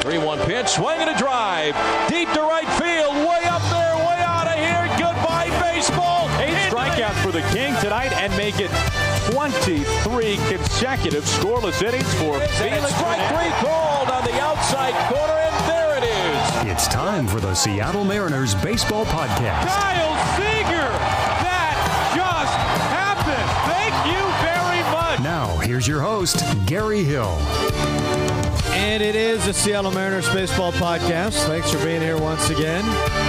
3-1 pitch, swing and a drive. Deep to right field, way up there, way out of here. Goodbye, baseball. 8 strikeouts for the King tonight and make it 23 consecutive scoreless innings for Felix. Strike 3 called on the outside corner, and there it is. It's time for the Seattle Mariners Baseball Podcast. Kyle Seager! That just happened! Thank you very much! Now, here's your host, Gary Hill. And it is the Seattle Mariners Baseball Podcast. Thanks for being here once again.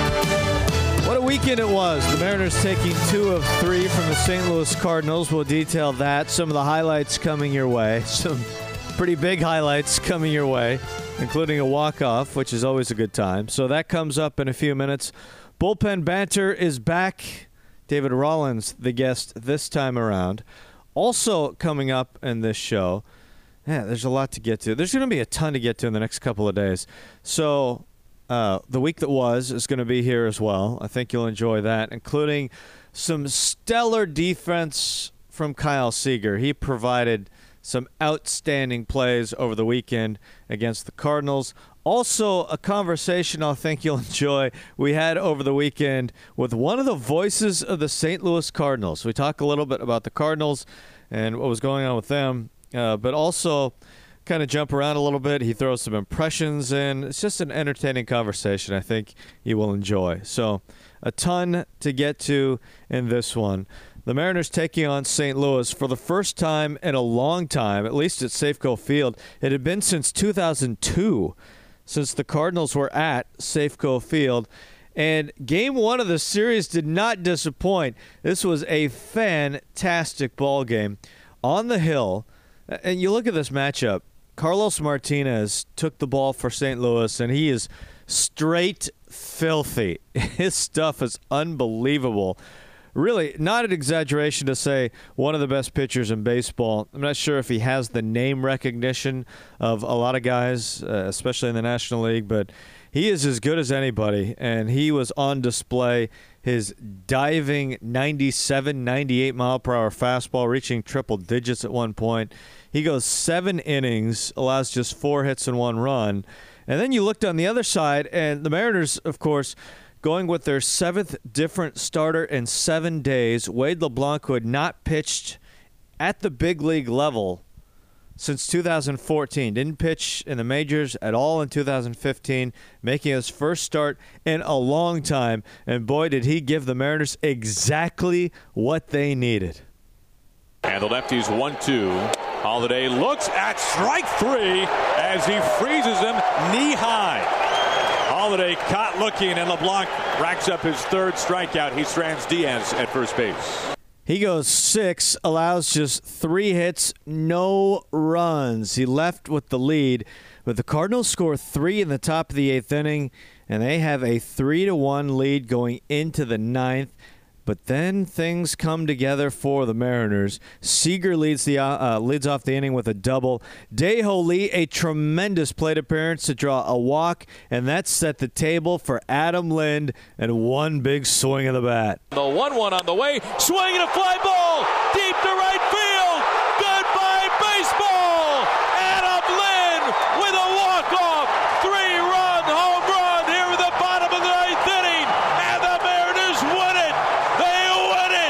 What a weekend it was. The Mariners taking 2 of 3 from the St. Louis Cardinals. We'll detail that. Some of the highlights coming your way. Some pretty big highlights coming your way, including a walk-off, which is always a good time. So that comes up in a few minutes. Bullpen banter is back. David Rollins, the guest this time around. Also coming up in this show, there's a lot to get to. There's going to be a ton to get to in the next couple of days. So the week that was is going to be here as well. I think you'll enjoy that, including some stellar defense from Kyle Seager. He provided some outstanding plays over the weekend against the Cardinals. Also, a conversation I think you'll enjoy we had over the weekend with one of the voices of the St. Louis Cardinals. We talk a little bit about the Cardinals and what was going on with them, but also kind of jump around a little bit. He throws some impressions in. It's just an entertaining conversation I think you will enjoy. So a ton to get to in this one. The Mariners taking on St. Louis for the first time in a long time, at least at Safeco Field. It had been since 2002 since the Cardinals were at Safeco Field. And Game 1 of the series did not disappoint. This was a fantastic ball game on the hill. And you look at this matchup. Carlos Martinez took the ball for St. Louis, and he is straight filthy. His stuff is unbelievable. Really, not an exaggeration to say one of the best pitchers in baseball. I'm not sure if he has the name recognition of a lot of guys, especially in the National League, but he is as good as anybody, and he was on display. His diving 97, 98 mile-per-hour fastball, reaching triple digits at one point. He goes 7 innings, allows just 4 hits and 1 run. And then you looked on the other side, and the Mariners, of course, going with their 7th different starter in 7 days. Wade LeBlanc, who had not pitched at the big league level since 2014. Didn't pitch in the majors at all in 2015, making his first start in a long time. And boy, did he give the Mariners exactly what they needed. And the lefty's 1-2. Holiday looks at strike 3 as he freezes him knee high. Holiday caught looking, and LeBlanc racks up his 3rd strikeout. He strands Diaz at first base. He goes 6, allows just 3 hits, no runs. He left with the lead, but the Cardinals score 3 in the top of the 8th inning, and they have a 3-1 lead going into the 9th. But then things come together for the Mariners. Seager leads off the inning with a double. Dae-Ho Lee, a tremendous plate appearance to draw a walk, and that set the table for Adam Lind and one big swing of the bat. The 1-1 on the way, swing and a fly ball, deep to right field. Goodbye, baseball. Adam Lind with a walk-off, 3-run home run here in the bottom of the 9th inning, and the Mariners win it. They win it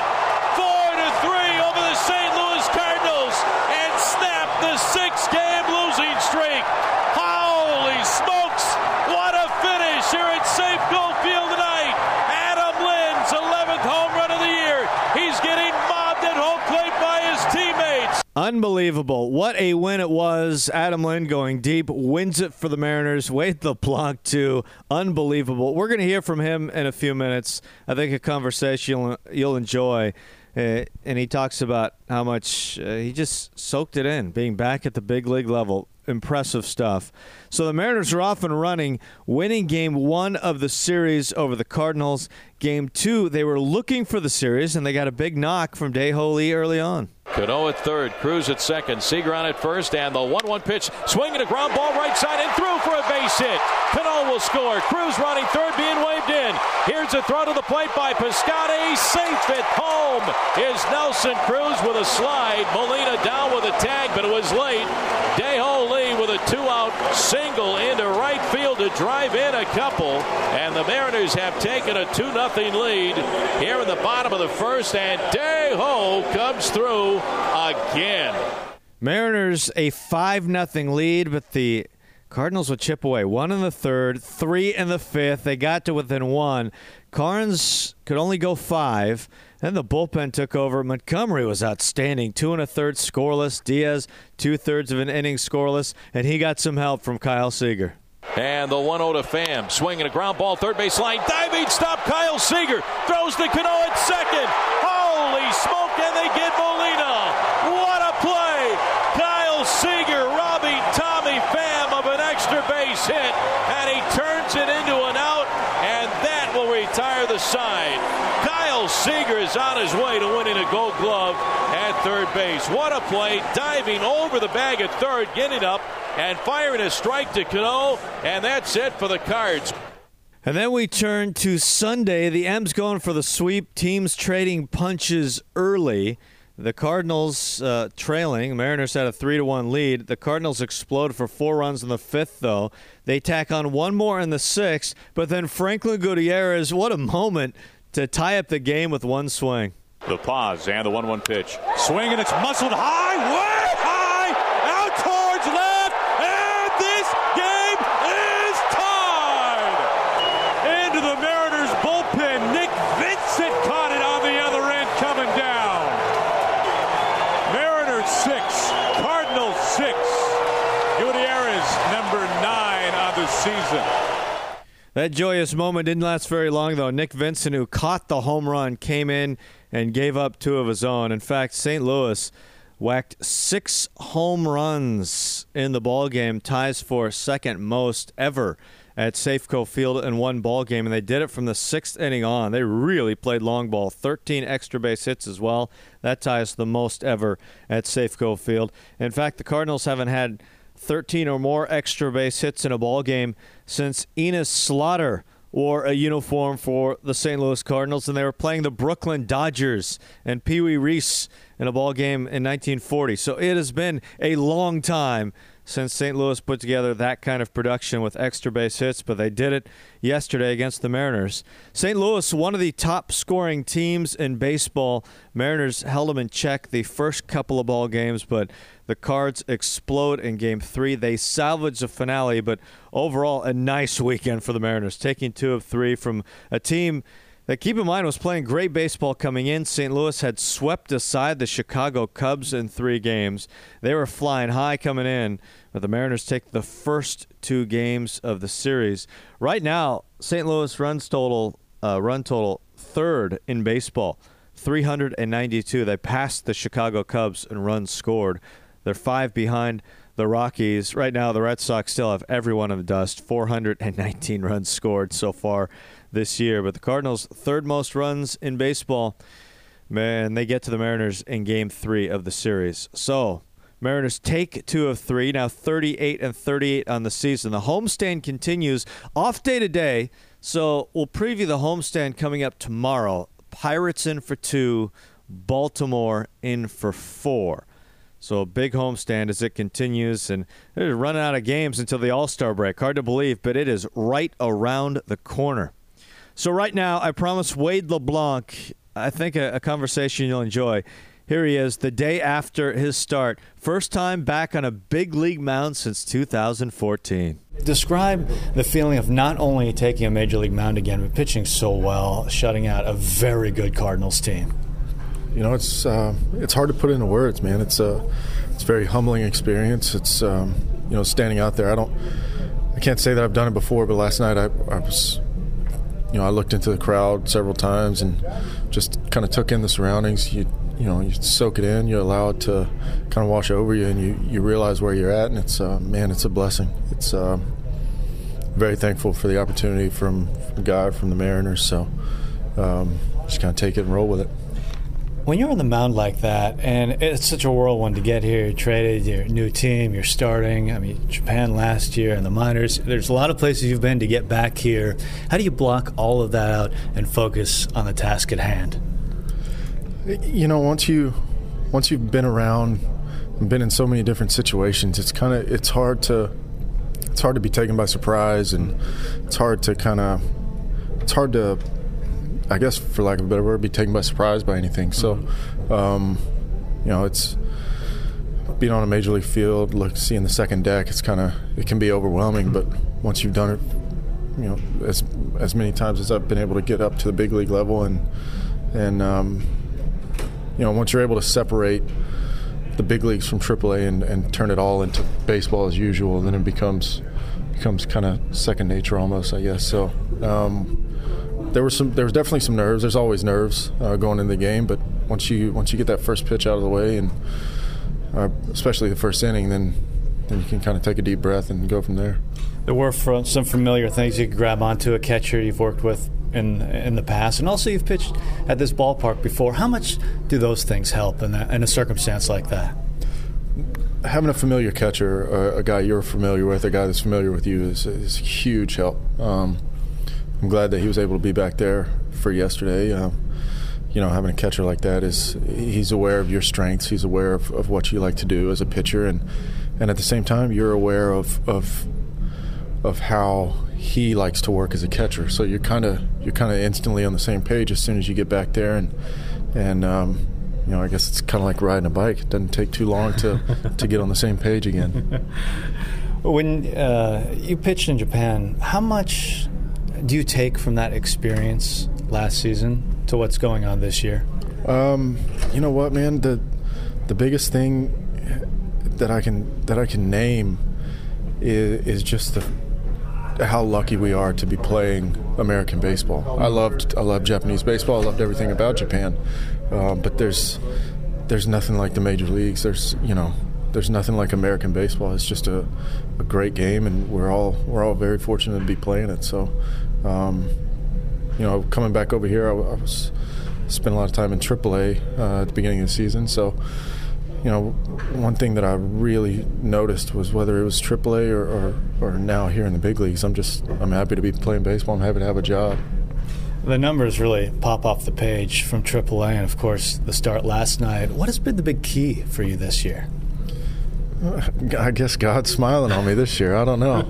4-3 over the St. Louis Cardinals and snap the 6-game losing streak. Holy smokes, what a finish here at Safeco Field tonight. Adam Lind's 11th home run of the year. He's getting mobbed at home plate by his teammates. Unbelievable. What a win it was. Adam Lind going deep, wins it for the Mariners. Wade LeBlanc, too. Unbelievable. We're going to hear from him in a few minutes. I think a conversation you'll enjoy. And he talks about how much he just soaked it in, being back at the big league level. Impressive stuff. So the Mariners are off and running, winning Game 1 of the series over the Cardinals. Game 2, they were looking for the series, and they got a big knock from Dae-Ho Lee early on. Cano at 3rd, Cruz at 2nd, Seager on at 1st, and the 1-1 pitch, swinging a ground ball right side and through for a base hit. Cano will score. Cruz running 3rd, being waved in. Here's a throw to the plate by Piscotty. Safe at home is Nelson Cruz with a slide. Molina down with a tag, but it was late. Dae-Ho Lee with a two-out single into right field to drive in a couple. And the Mariners have taken a 2-0 lead here in the bottom of the first. And Day-Ho comes through again. Mariners a 5-0 lead, but the Cardinals would chip away. 1 in the third, 3 in the fifth. They got to within 1. Carnes could only go 5. Then the bullpen took over. Montgomery was outstanding. 2 1/3 scoreless. Diaz 2/3 of an inning scoreless. And he got some help from Kyle Seager. And the 1-0 to Pham. Swinging a ground ball, third base line. Diving stop. Kyle Seager throws to Cano at second. Holy smoke, and they get Molina. What a play. Kyle Seager robbing Tommy Pham of an extra base hit. And he turns it into an out. And that will retire the side. Kyle Seager is on his way to winning a Gold Glove at third base. What a play. Diving over the bag at third, getting up and firing a strike to Cano. And that's it for the Cards. And then we turn to Sunday. The M's going for the sweep. Teams trading punches early. The Cardinals trailing. Mariners had a 3-1 lead. The Cardinals explode for 4 runs in the fifth, though. They tack on 1 more in the sixth, but then Franklin Gutierrez, what a moment to tie up the game with 1 swing. The pause and the 1-1 pitch. Swing, and it's muscled high, way high, out towards left, and this game is tied. Into the Mariners bullpen. Nick Vincent caught it on the other end coming down. Mariners 6, Cardinals 6. Gutierrez number 9 on the season. That joyous moment didn't last very long, though. Nick Vincent, who caught the home run, came in and gave up 2 of his own. In fact, St. Louis whacked 6 home runs in the ballgame, ties for second most ever at Safeco Field in one ballgame, and they did it from the 6th inning on. They really played long ball. 13 extra base hits as well. That ties the most ever at Safeco Field. In fact, the Cardinals haven't had 13 or more extra base hits in a ball game since Enos Slaughter wore a uniform for the St. Louis Cardinals, and they were playing the Brooklyn Dodgers and Pee Wee Reese in a ball game in 1940. So it has been a long time since St. Louis put together that kind of production with extra base hits, but they did it yesterday against the Mariners. St. Louis, one of the top scoring teams in baseball. Mariners held them in check the first couple of ball games, but the Cards explode in Game 3. They salvage the finale, but overall a nice weekend for the Mariners, taking 2 of 3 from a team that, keep in mind, was playing great baseball coming in. St. Louis had swept aside the Chicago Cubs in 3 games. They were flying high coming in, but the Mariners take the first 2 games of the series. Right now, St. Louis run total third in baseball, 392. They passed the Chicago Cubs in runs scored. They're 5 behind the Rockies. Right now, the Red Sox still have everyone in the dust, 419 runs scored so far this year. But the Cardinals, 3rd most runs in baseball. Man, they get to the Mariners in Game 3 of the series. So, Mariners take 2 of 3, now 38-38 on the season. The homestand continues. Off day today, so we'll preview the homestand coming up tomorrow. Pirates in for 2, Baltimore in for 4. So a big homestand as it continues, and they're running out of games until the All-Star break. Hard to believe, but it is right around the corner. So right now, I promised Wade LeBlanc, I think a conversation you'll enjoy. Here he is, the day after his start. First time back on a big league mound since 2014. Describe the feeling of not only taking a major league mound again, but pitching so well, shutting out a very good Cardinals team. You know, it's hard to put into words, man. It's a very humbling experience. It's standing out there. I can't say that I've done it before, but last night I was, I looked into the crowd several times and just kind of took in the surroundings. You soak it in, you allow it to kind of wash over you, and you realize where you're at, and it's a blessing. It's very thankful for the opportunity from God, from the Mariners. So just kind of take it and roll with it. When you're on the mound like that, and it's such a whirlwind to get here, you're traded, your new team, you're starting. I mean, Japan last year and the minors. There's a lot of places you've been to get back here. How do you block all of that out and focus on the task at hand? Once you've been around I've been in so many different situations. It's hard to be taken by surprise, and it's hard to, I guess, for lack of a better word, be taken by surprise by anything. So, it's being on a major league field, seeing the second deck. It can be overwhelming, but once you've done it, as many times as I've been able to get up to the big league level, and once you're able to separate the big leagues from AAA and turn it all into baseball as usual, then it becomes kind of second nature almost, I guess. So there was definitely some nerves. There's always nerves going into the game, but once you get that first pitch out of the way, and especially the first inning, then you can kind of take a deep breath and go from there. There were some familiar things you could grab onto, a catcher you've worked with in the past, and also you've pitched at this ballpark before. How much do those things help in a circumstance like that? Having a familiar catcher, a guy you're familiar with, a guy that's familiar with you, is a huge help. I'm glad that he was able to be back there for yesterday. Having a catcher like that he's aware of your strengths. He's aware of what you like to do as a pitcher, and at the same time, you're aware of how he likes to work as a catcher. So you're kind of instantly on the same page as soon as you get back there, and I guess it's kind of like riding a bike. It doesn't take too long to get on the same page again. When you pitched in Japan, how much do you take from that experience last season to what's going on this year? You know what, man? The biggest thing that I can name is just how lucky we are to be playing American baseball. I loved Japanese baseball. I loved everything about Japan, but there's nothing like the major leagues. There's nothing like American baseball. It's just a great game, and we're all very fortunate to be playing it. So, coming back over here, I spent a lot of time in AAA at the beginning of the season. So, one thing that I really noticed was whether it was AAA or now here in the big leagues, I'm happy to be playing baseball. I'm happy to have a job. The numbers really pop off the page from AAA, and of course the start last night. What has been the big key for you this year? I guess God's smiling on me this year. I don't know.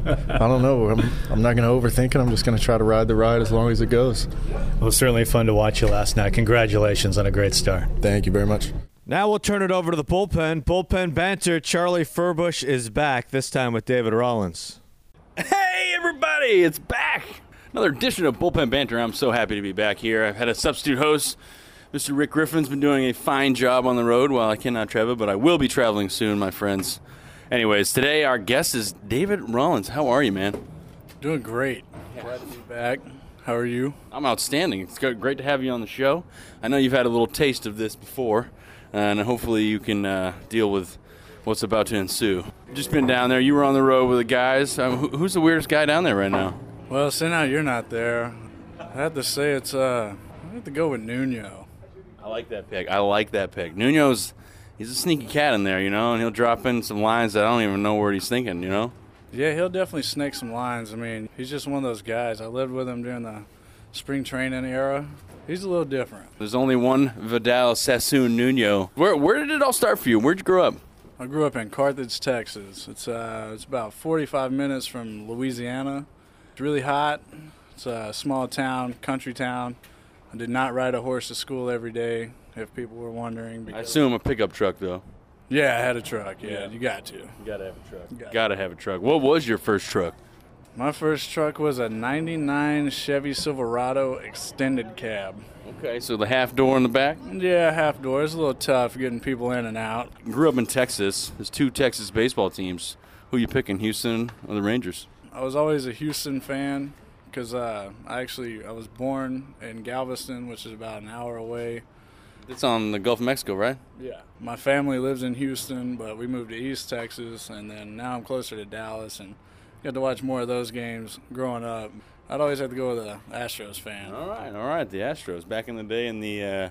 I'm not going to overthink it. I'm just going to try to ride the ride as long as it goes. It was certainly fun to watch you last night. Congratulations on a great start. Thank you very much. Now we'll turn it over to the bullpen. Bullpen banter. Charlie Furbush is back, this time with David Rollins. Hey, everybody, it's back. Another edition of Bullpen Banter. I'm so happy to be back here. I've had a substitute host. Mr. Rick Griffin's been doing a fine job on the road while I cannot travel, but I will be traveling soon, my friends. Anyways, today our guest is David Rollins. How are you, man? Doing great. Glad to be back. How are you? I'm outstanding. It's great to have you on the show. I know you've had a little taste of this before, and hopefully you can deal with what's about to ensue. Just been down there. You were on the road with the guys. Who's the weirdest guy down there right now? Well, seeing how you're not there, I have to say I have to go with Nuno. I like that pick. Nuno's, he's a sneaky cat in there, and he'll drop in some lines that I don't even know where he's thinking, Yeah, he'll definitely snake some lines. I mean, he's just one of those guys. I lived with him during the spring training era. He's a little different. There's only one Vidal Sassoon Nuno. Where did it all start for you? Where'd you grow up? I grew up in Carthage, Texas. It's about 45 minutes from Louisiana. It's really hot. It's a small town, country town. I did not ride a horse to school every day, if people were wondering. I assume a pickup truck, though. Yeah, I had a truck. Yeah, you got to. You got to have a truck. Got to have a truck. What was your first truck? My first truck was a 99 Chevy Silverado extended cab. Okay, so the half door in the back? Yeah, half door. It's a little tough getting people in and out. Grew up in Texas. There's 2 Texas baseball teams. Who you picking, Houston or the Rangers? I was always a Houston fan because I was born in Galveston, which is about an hour away. It's on the Gulf of Mexico, right? Yeah. My family lives in Houston, but we moved to East Texas, and then now I'm closer to Dallas, and got to watch more of those games growing up. I'd always have to go with the Astros fan. All right, the Astros. Back in the day in the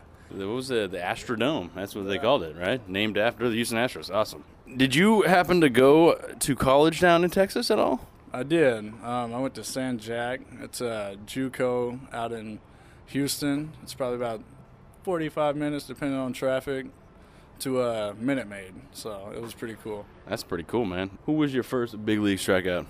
Astrodome. That's what they called it, right? Named after the Houston Astros. Awesome. Did you happen to go to college down in Texas at all? I did. I went to San Jac. It's a JUCO out in Houston. It's probably about 45 minutes depending on traffic. to Minute Maid, so it was pretty cool. That's pretty cool, man. Who was your first big league strikeout?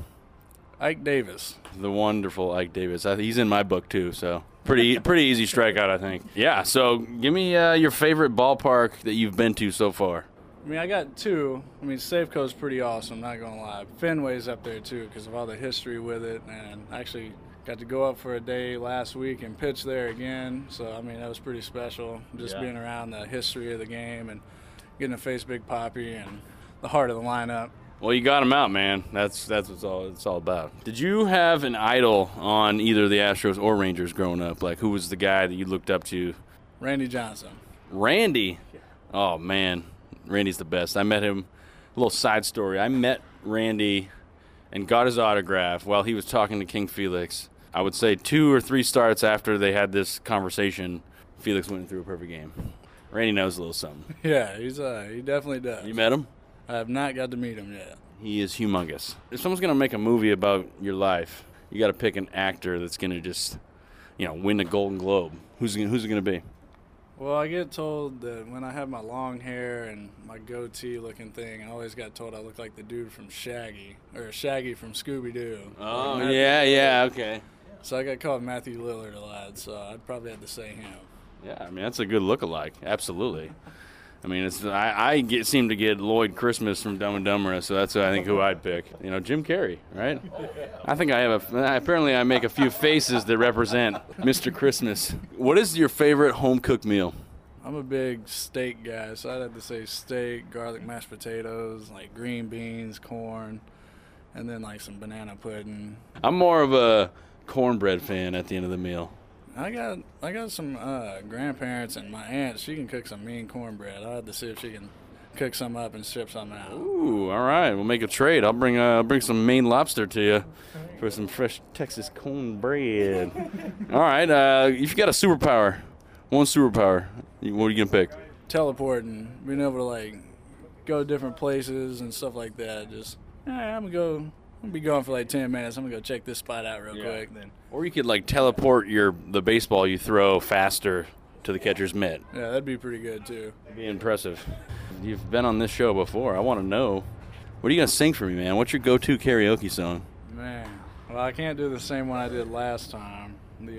Ike Davis. The wonderful Ike Davis. He's in my book, too, so pretty easy strikeout, I think. Yeah, so give me your favorite ballpark that you've been to so far. I mean, I got two. I mean, Safeco's pretty awesome, not going to lie. Fenway's up there, too, because of all the history with it. And I actually got to go up for a day last week and pitch there again. So, I mean, that was pretty special, just being around the history of the game and getting to face Big Papi and the heart of the lineup. Well, you got him out, man. That's what it's all about. Did you have an idol on either the Astros or Rangers growing up? Like, who was the guy that you looked up to? Randy Johnson. Randy? Oh, man. Randy's the best. I met him, a little side story. I met Randy and got his autograph while he was talking to King Felix. I would say 2 or 3 starts after they had this conversation, Felix went through a perfect game. Randy knows a little something. Yeah, he definitely does. You met him? I have not got to meet him yet. He is humongous. If someone's going to make a movie about your life, you got to pick an actor that's going to just, win the Golden Globe. Who's it going to be? Well, I get told that when I have my long hair and my goatee-looking thing, I always got told I look like the dude from Shaggy, or Shaggy from Scooby-Doo. Oh, yeah, okay. So I got called Matthew Lillard a lot, so I'd probably have to say him. Yeah, I mean, that's a good look-alike, absolutely. I mean, I seem to get Lloyd Christmas from Dumb and Dumber, so that's who I'd pick. Jim Carrey, right? I think apparently I make a few faces that represent Mr. Christmas. What is your favorite home-cooked meal? I'm a big steak guy, so I'd have to say steak, garlic mashed potatoes, like green beans, corn, and then like some banana pudding. I'm more of a cornbread fan at the end of the meal. I got some grandparents and my aunt. She can cook some mean cornbread. I'll have to see if she can cook some up and ship some out. Ooh, all right. We'll make a trade. I'll bring some Maine lobster to you for some fresh Texas cornbread. All right. If you got a superpower, one superpower, what are you gonna pick? Teleporting, being able to go different places and stuff like that. Just I'm gonna be gone for like 10 minutes. I'm gonna go check this spot out real quick. Then. Or you could teleport the baseball you throw faster to the catcher's mitt. Yeah, that'd be pretty good too. That'd be impressive. You've been on this show before. I want to know, what are you gonna sing for me, man? What's your go-to karaoke song? Man, well, I can't do the same one I did last time.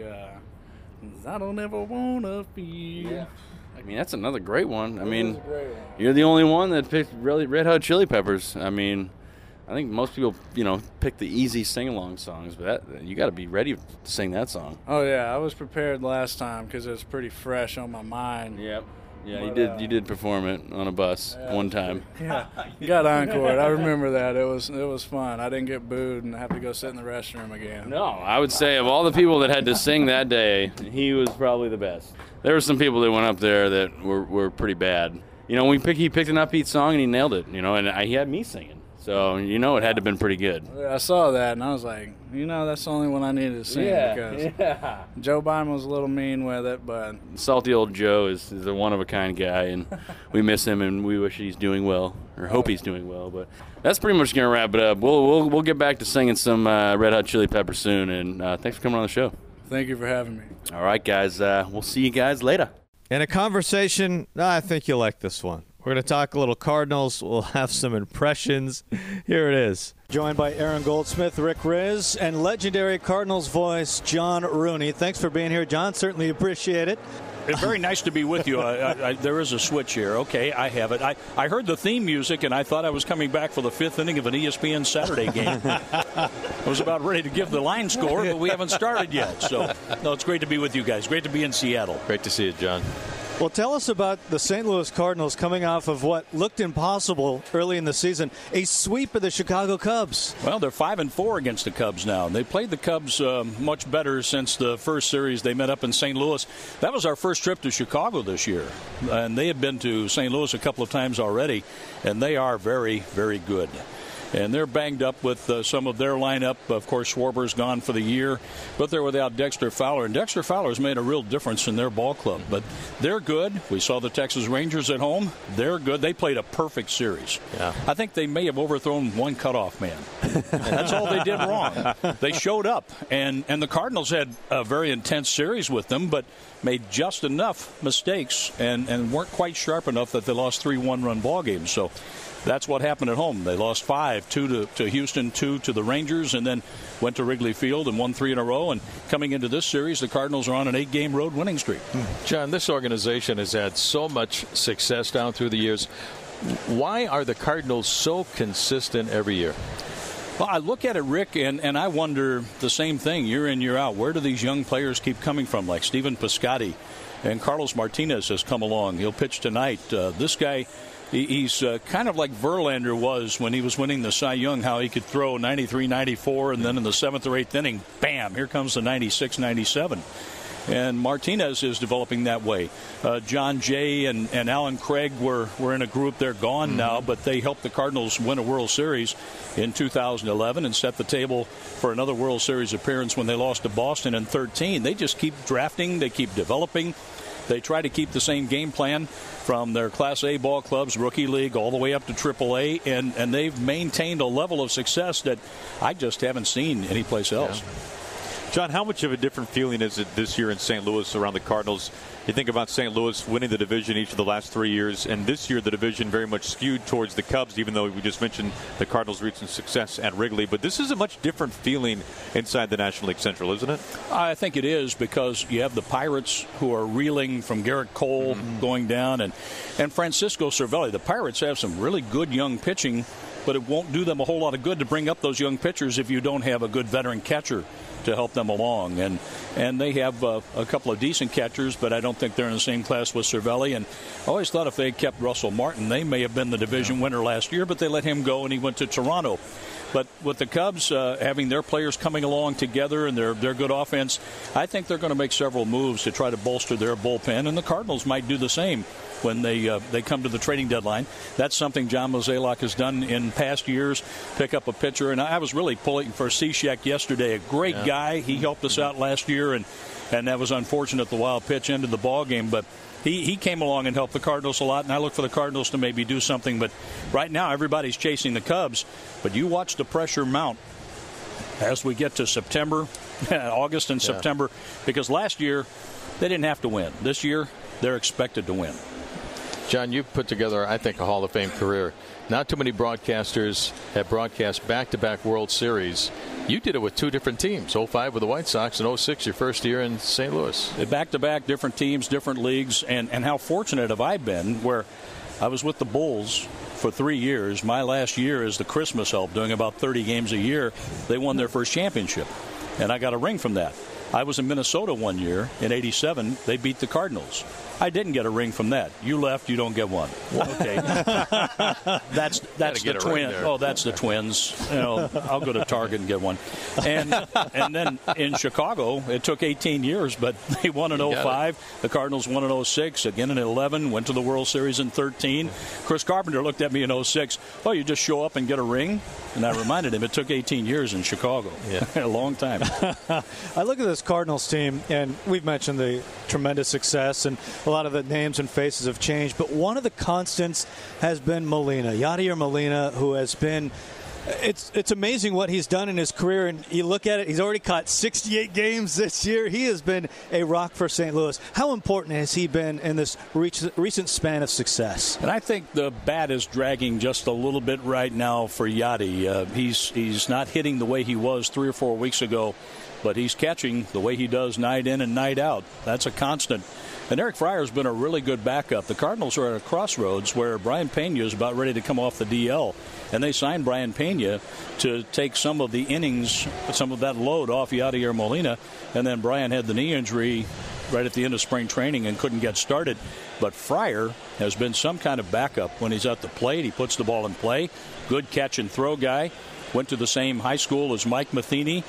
I don't ever wanna feel. Yeah. I mean, that's another great one. I mean, you're the only one that picked really Red Hot Chili Peppers. I mean, I think most people, pick the easy sing-along songs, but you got to be ready to sing that song. Oh yeah, I was prepared last time because it was pretty fresh on my mind. Yep. Yeah, but, you did perform it on a bus one time. Yeah, you got encored. I remember that. It was fun. I didn't get booed and have to go sit in the restroom again. No, I would say of all the people that had to sing that day, he was probably the best. There were some people that went up there that were pretty bad. He picked an upbeat song and he nailed it. And he had me singing. So, it had to have been pretty good. I saw that, and I was like, that's the only one I needed to sing. Because Joe Biden was a little mean with it, but... Salty old Joe is a one-of-a-kind guy, and we miss him, and we wish he's doing well, or hope he's doing well. But that's pretty much going to wrap it up. We'll get back to singing some Red Hot Chili Peppers soon, and thanks for coming on the show. Thank you for having me. All right, guys. We'll see you guys later. In a conversation, I think you'll like this one. We're going to talk a little Cardinals. We'll have some impressions. Here it is. Joined by Aaron Goldsmith, Rick Riz, and legendary Cardinals voice, John Rooney. Thanks for being here, John. Certainly appreciate it. It's very nice to be with you. There is a switch here. Okay, I have it. I heard the theme music, and I thought I was coming back for the 5th inning of an ESPN Saturday game. I was about ready to give the line score, but we haven't started yet. So, no, it's great to be with you guys. Great to be in Seattle. Great to see you, John. Well, tell us about the St. Louis Cardinals coming off of what looked impossible early in the season, a sweep of the Chicago Cubs. Well, they're 5-4 against the Cubs now. They played the Cubs much better since the first series they met up in St. Louis. That was our first trip to Chicago this year, and they had been to St. Louis a couple of times already, and they are very, very good. And they're banged up with some of their lineup. Of course, Schwarber's gone for the year, but they're without Dexter Fowler. And Dexter Fowler's made a real difference in their ball club. But they're good. We saw the Texas Rangers at home. They're good. They played a perfect series. Yeah. I think they may have overthrown one cutoff man. That's all they did wrong. They showed up. And the Cardinals had a very intense series with them, but made just enough mistakes and weren't quite sharp enough that they lost 3 one-run ball games. So that's what happened at home. They lost 5, 2 to Houston, 2 to the Rangers, and then went to Wrigley Field and won 3 in a row. And coming into this series, the Cardinals are on an 8-game road winning streak. John, this organization has had so much success down through the years. Why are the Cardinals so consistent every year? Well, I look at it, Rick, and I wonder the same thing year in, year out. Where do these young players keep coming from, like Stephen Piscotty? And Carlos Martinez has come along. He'll pitch tonight. This guy, he's kind of like Verlander was when he was winning the Cy Young, how he could throw 93, 94, and then in the 7th or 8th inning, bam, here comes the 96, 97. And Martinez is developing that way. John Jay and Alan Craig were in a group. They're gone now, but they helped the Cardinals win a World Series in 2011 and set the table for another World Series appearance when they lost to Boston in 2013. They just keep drafting. They keep developing. They try to keep the same game plan from their Class A ball clubs, Rookie League, all the way up to Triple-A, and they've maintained a level of success that I just haven't seen anyplace else. Yeah. John, how much of a different feeling is it this year in St. Louis around the Cardinals? You think about St. Louis winning the division each of the last 3 years, and this year the division very much skewed towards the Cubs, even though we just mentioned the Cardinals reaching success at Wrigley. But this is a much different feeling inside the National League Central, isn't it? I think it is, because you have the Pirates who are reeling from Garrett Cole going down, and Francisco Cervelli. The Pirates have some really good young pitching, but it won't do them a whole lot of good to bring up those young pitchers if you don't have a good veteran catcher to help them along. And they have a couple of decent catchers, but I don't think they're in the same class with Cervelli. And I always thought if they had kept Russell Martin, they may have been the division winner last year, but they let him go and he went to Toronto. But with the Cubs having their players coming along together and their good offense, I think they're going to make several moves to try to bolster their bullpen, and the Cardinals might do the same when they come to the trading deadline. That's something John Mozeliak has done in past years, pick up a pitcher. And I was really pulling for Cishek yesterday, a great guy. He helped us out last year, and that was unfortunate the wild pitch ended the ball game. But he came along and helped the Cardinals a lot, and I look for the Cardinals to maybe do something. But right now everybody's chasing the Cubs. But you watch the pressure mount as we get to September, August and September, because last year they didn't have to win. This year they're expected to win. John, you've put together, I think, a Hall of Fame career. Not too many broadcasters have broadcast back-to-back World Series. You did it with 2 different teams, 05 with the White Sox and 06 your first year in St. Louis. Back-to-back, different teams, different leagues, and how fortunate have I been where I was with the Bulls for 3 years. My last year is the Christmas help, doing about 30 games a year. They won their first championship, and I got a ring from that. I was in Minnesota one year in '87. They beat the Cardinals. I didn't get a ring from that. You left, you don't get one. Okay. that's the Twins. Oh, that's the Twins. You know, I'll go to Target and get one. And then in Chicago, it took 18 years, but they won in 05. The Cardinals won in 06, again in 11, went to the World Series in 13. Chris Carpenter looked at me in 06. Oh, you just show up and get a ring? And I reminded him it took 18 years in Chicago. Yeah. A long time. I look at this Cardinals team, and we've mentioned the tremendous success, and a lot of the names and faces have changed, but one of the constants has been Molina, Yadier Molina, who has been it's amazing what he's done in his career, and you look at it, he's already caught 68 games this year. He has been a rock for St. Louis. How important has he been in this recent span of success? And I think the bat is dragging just a little bit right now for Yadi. He's not hitting the way he was 3 or 4 weeks ago, but he's catching the way he does night in and night out. That's a constant. And Eric Fryer's been a really good backup. The Cardinals are at a crossroads where Brian Pena is about ready to come off the DL. And they signed Brian Pena to take some of the innings, some of that load off Yadier Molina. And then Brian had the knee injury right at the end of spring training and couldn't get started. But Fryer has been some kind of backup when he's at the plate. He puts the ball in play. Good catch and throw guy. Went to the same high school as Mike Matheny.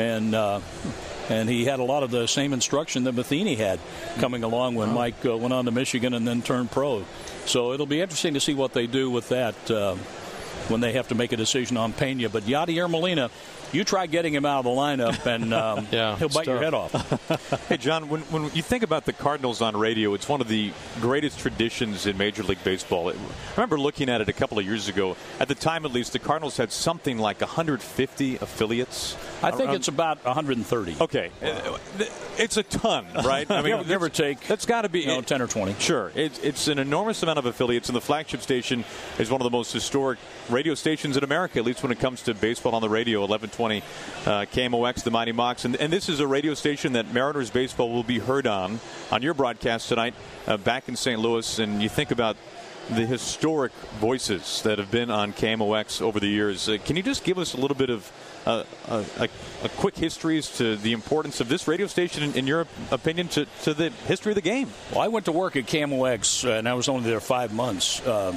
And he had a lot of the same instruction that Matheny had coming along when Mike went on to Michigan and then turned pro. So it'll be interesting to see what they do with that. when they have to make a decision on Pena. But Yadier Molina, you try getting him out of the lineup, and he'll bite your head off. Hey, John, when you think about the Cardinals on radio, it's one of the greatest traditions in Major League Baseball. I remember looking at it a couple of years ago. At the time, at least, the Cardinals had something like 150 affiliates. I think it's about 130. Okay. Wow. It's a ton, right? I mean, give or take. That's got to be 10 or 20. Sure. It's an enormous amount of affiliates, and the flagship station is one of the most historic radio stations in America, at least when it comes to baseball on the radio, 1120 KMOX, the Mighty Mox. And this is a radio station that Mariners baseball will be heard on your broadcast tonight back in St. Louis. And you think about the historic voices that have been on KMOX over the years. Can you just give us a little bit of a quick history as to the importance of this radio station, in your opinion, to the history of the game? Well, I went to work at KMOX, and I was only there 5 months.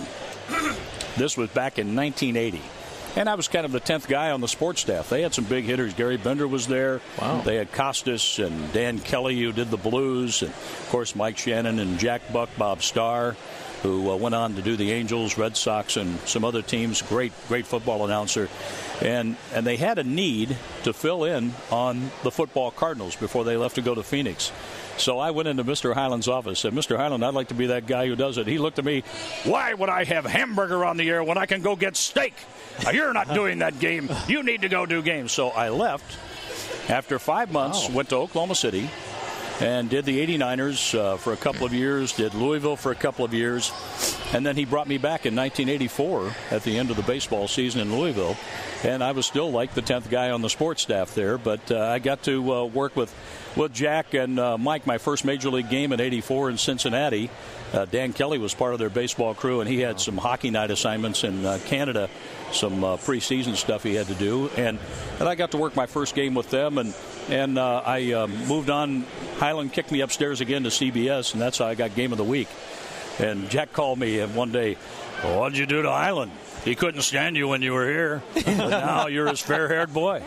This was back in 1980. And I was kind of the 10th guy on the sports staff. They had some big hitters. Gary Bender was there. Wow. They had Costas and Dan Kelly, who did the Blues. And, of course, Mike Shannon and Jack Buck, Bob Starr, who went on to do the Angels, Red Sox, and some other teams. Great football announcer. And they had a need to fill in on the football Cardinals before they left to go to Phoenix. So I went into Mr. Hyland's office and said, Mr. Hyland, I'd like to be that guy who does it. He looked at me, why would I have hamburger on the air when I can go get steak? You're not doing that game. You need to go do games. So I left. After 5 months, went to Oklahoma City and did the 89ers for a couple of years, did Louisville for a couple of years. And then he brought me back in 1984 at the end of the baseball season in Louisville. And I was still like the 10th guy on the sports staff there. But I got to work with Jack and Mike my first Major League game in 84 in Cincinnati. Dan Kelly was part of their baseball crew, and he had some hockey night assignments in Canada, some preseason stuff he had to do. And I got to work my first game with them, and I moved on. Hyland kicked me upstairs again to CBS, and that's how I got Game of the Week. And Jack called me one day, what did you do to Hyland? He couldn't stand you when you were here. But now you're his fair-haired boy.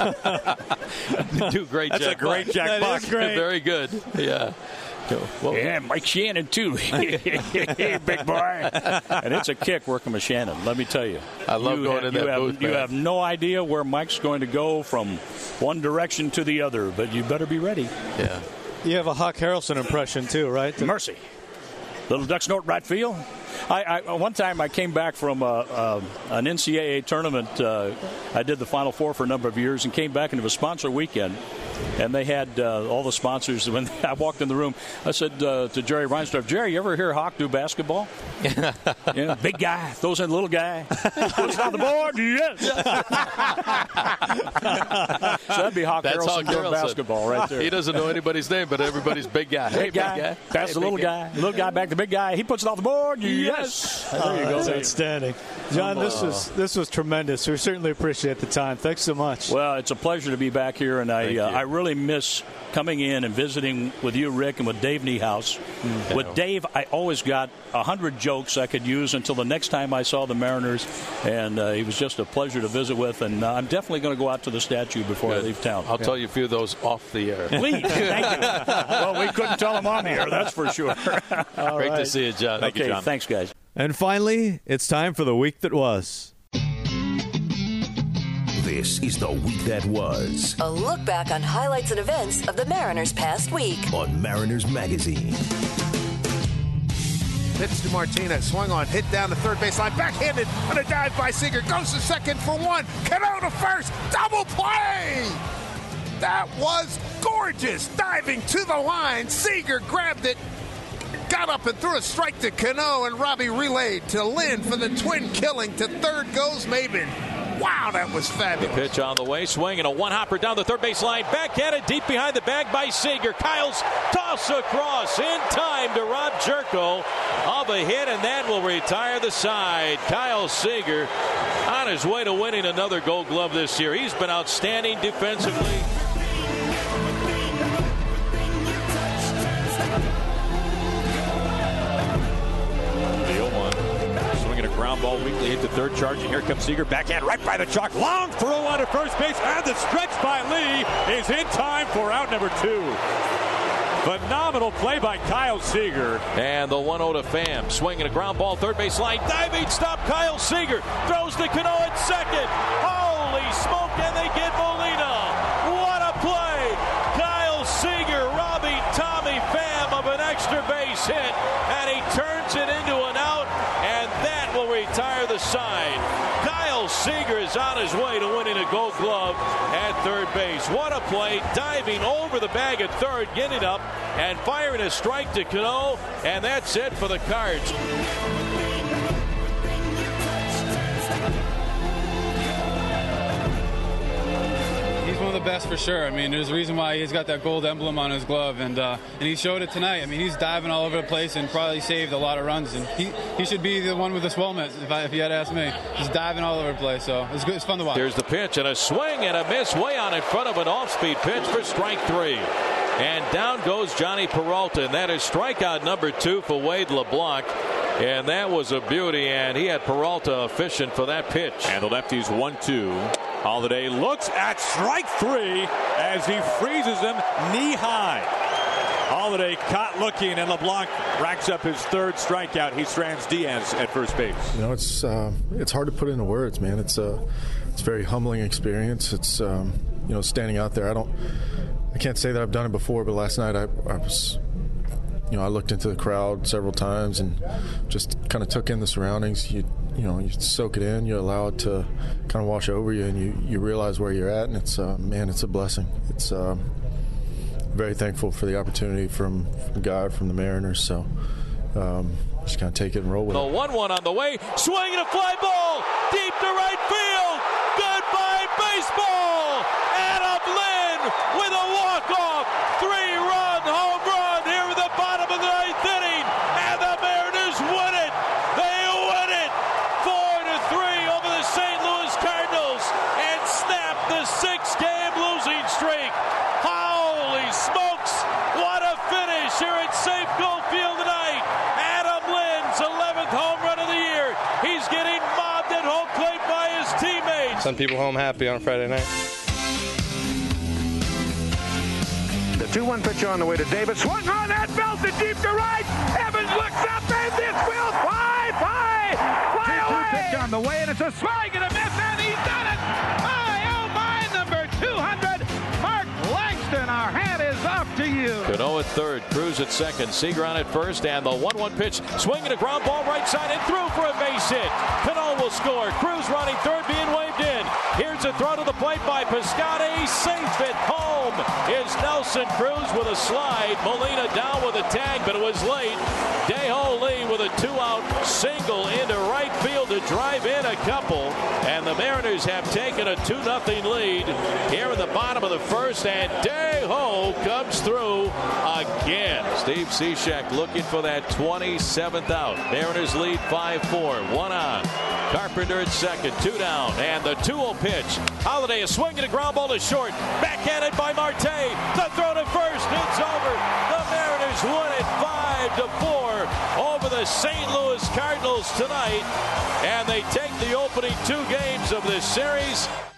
Do great, That's Jack a great Buck. Jack Buck. Very good. Yeah. Well, yeah, Mike Shannon, too. Hey, big boy. And it's a kick working with Shannon, let me tell you. I love going in that booth, You man. have no idea where Mike's going to go from one direction to the other, but you better be ready. Yeah. You have a Hawk Harrelson impression, too, right? Mercy. Little Ducks Note right field. One time I came back from an NCAA tournament. I did the Final Four for a number of years and came back into a sponsor weekend. And they had all the sponsors. When I walked in the room, I said to Jerry Reinsdorf, Jerry, you ever hear Hawk do basketball? Yeah, big guy, throws in little guy. Puts it on the board, yes. So that'd be Hawk Harrelson doing basketball right there. He doesn't know anybody's name, but everybody's big guy. Hey, big guy. Pass the little guy. Little guy back to big guy. He puts it off the board, yes. There you go. That's outstanding. John, this was tremendous. We certainly appreciate the time. Thanks so much. Well, it's a pleasure to be back here, and I really miss coming in and visiting with you, Rick, and with Dave Niehaus. With Dave, I always got 100 jokes I could use until the next time I saw the Mariners, and he was just a pleasure to visit with, and I'm definitely going to go out to the statue before I leave town. I'll tell you a few of those off the air. Please, thank you. Well, we couldn't tell them on the air, that's for sure. Great to see you, John. Thank you, John. Thanks, guys. And finally, it's time for the week that was. This is the week that was A look back on highlights and events of the Mariners' past week. on Mariners Magazine. Pitch to Martinez, swung on, hit down the third baseline, backhanded on a dive by Seager, goes to second for one, Cano to first, double play! That was gorgeous, diving to the line, Seager grabbed it, got up and threw a strike to Cano, and Robbie relayed to Lynn for the twin killing. To third goes Maben. Wow, that was fabulous. Pitch on the way, swing and a one-hopper down the third base line, backhanded deep behind the bag by Seager. Kyle's toss across in time to Rob Jerko of a hit, and that will retire the side. Kyle Seager on his way to winning another Gold Glove this year. He's been outstanding defensively. Ground ball weakly hit the third, charging. Here comes Seager, backhand right by the chalk. Long throw on to first base, and the stretch by Lee is in time for out number 2. Phenomenal play by Kyle Seager. And the 1-0 to Pham. Swinging a ground ball, third base line. Diving stop, Kyle Seager. Throws to Cano at second. Holy smoke, and they get Molina. What a play. Kyle Seager robbing Tommy Pham of an extra base hit. And he turns it into an out. And that will retire the side. Kyle Seager is on his way to winning a Gold Glove at third base. What a play, diving over the bag at third, getting up and firing a strike to Cano, and that's it for the Cards. He's one of the best for sure. I mean, there's a reason why he's got that gold emblem on his glove, and he showed it tonight. I mean, he's diving all over the place and probably saved a lot of runs, and he should be the one with the swell mitts, if you had asked me. He's diving all over the place, so it's good. It's fun to watch. Here's the pitch, and a swing and a miss way on in front of an off-speed pitch for strike 3. And down goes Johnny Peralta, and that is strikeout number 2 for Wade LeBlanc. And that was a beauty, and he had Peralta efficient for that pitch. And the lefty's 1-2. Holiday looks at strike 3 as he freezes him knee high. Holiday caught looking, and LeBlanc racks up his third strikeout. He strands Diaz at first base. You know, it's hard to put into words, man. It's a very humbling experience. It's standing out there. I can't say that I've done it before, but last night I was. I looked into the crowd several times and just kind of took in the surroundings. You soak it in, you allow it to kind of wash over you, and you realize where you're at, and it's a blessing. It's very thankful for the opportunity from God, from the Mariners. So just kind of take it and roll with it. The 1-1 on the way, swinging a fly ball deep to right field. Goodbye baseball. Adam Lynn with a walk-off 3-run home run here in the bottom of the 9th inning, and the Mariners win it. They win it 4-3 over the St. Louis Cardinals and snap the 6-game losing streak. Holy smokes, what a finish here at Safeco Field tonight. Adam Lynn's 11th home run of the year. He's getting mobbed at home plate by his teammates. Send people home happy on Friday night. The 2-1 pitcher on the way to Davis. Swung on that, belted deep to right. Evans looks up, and this will fly away. Pitch on the way, and it's a swing and a miss, and he's done it. My, number 200, Mark Langston. Our hand is off to you. Cano at third, Cruz at second, Seager on at first, and the 1-1 pitch, swinging a ground ball right side and through for a base hit. Cano will score. Cruz running third, being waved in. Here's a throw to the plate by Piscotty. Safe at home is Nelson Cruz with a slide. Molina down with a tag, but it was late. Dae-Ho Lee with a 2-out single into right field to drive in a couple. And the Mariners have taken a 2-0 lead here in the bottom of the first, and Dae-Ho comes through again. Steve Cishek looking for that 27th out. Mariners lead 5-4. 1 on. Carpenter at second, 2 down, and the 2-0 pitch. Holiday is swinging a ground ball to short. Backhanded by Marte. The throw to first. It's over. The Mariners win it 5-4 over the St. Louis Cardinals tonight, and they take the opening 2 games of this series